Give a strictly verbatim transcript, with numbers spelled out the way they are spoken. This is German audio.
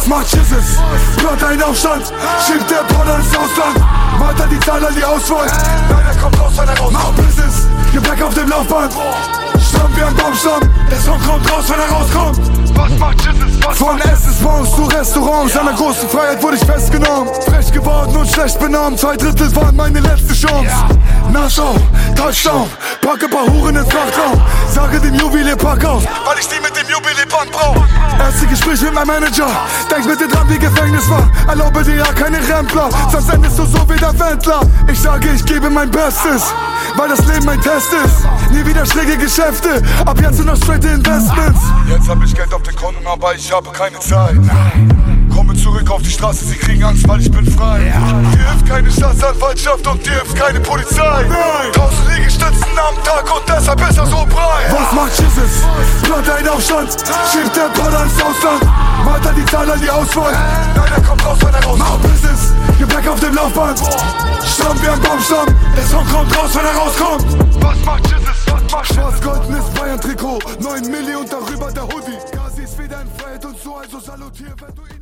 Was macht Jesus? Hört ein Aufstand, schiebt der Border ins Ausland. Weiter die Zahl an die Auswahl. Nein, er kommt raus, wenn er raus. Mach Business, Gepäck auf dem Laufband. Stramm wie ein Baumstamm, der Song kommt raus, wenn er rauskommt. Was macht Jesus? Was Von Essensbons zu Restaurants, ja. An der großen Freiheit wurde ich festgenommen. Frech geworden und schlecht benommen, zwei Drittel waren meine letzte Chance. Ja. Nachschau, Touchdown, packe paar Huren ins Frachtraum. Sage dem Juwelier, pack auf, weil ich die mit dem Juwelierband brauch. Erste Gespräch mit meinem Manager, denk bitte dran, wie Gefängnis war. Erlaube dir ja keine Rempler, sonst endest du so wie der Wendler. Ich sage, ich gebe mein Bestes, weil das Leben mein Test ist. Nie wieder schräge Geschäfte, ab jetzt nur noch straighte Investments. Jetzt hab ich Geld auf den Konten, aber ich habe keine Zeit. Komme zurück auf die Straße, sie kriegen Angst, weil ich bin frei. Dir hilft keine Staatsanwaltschaft und dir hilft keine Polizei. Tausend Liegestützen am Tag und deshalb ist er so breit. Was macht Jesus? Plant ein Aufstand, schiebt der Border ins Ausland. Weiter die Zahl an die Auswahl. Nein, er kommt raus, wenn er raus. Mach Business, Gepäck auf dem Laufband. Stramm wie ein Baumstamm, der Song kommt raus, wenn er rauskommt. Was macht Jesus? Was macht Schwarz-goldenes Bayern-Trikot, neun Milli und darüber der Hoodie. Gazi ist wieder in Freiheit und so, also salutier, wenn du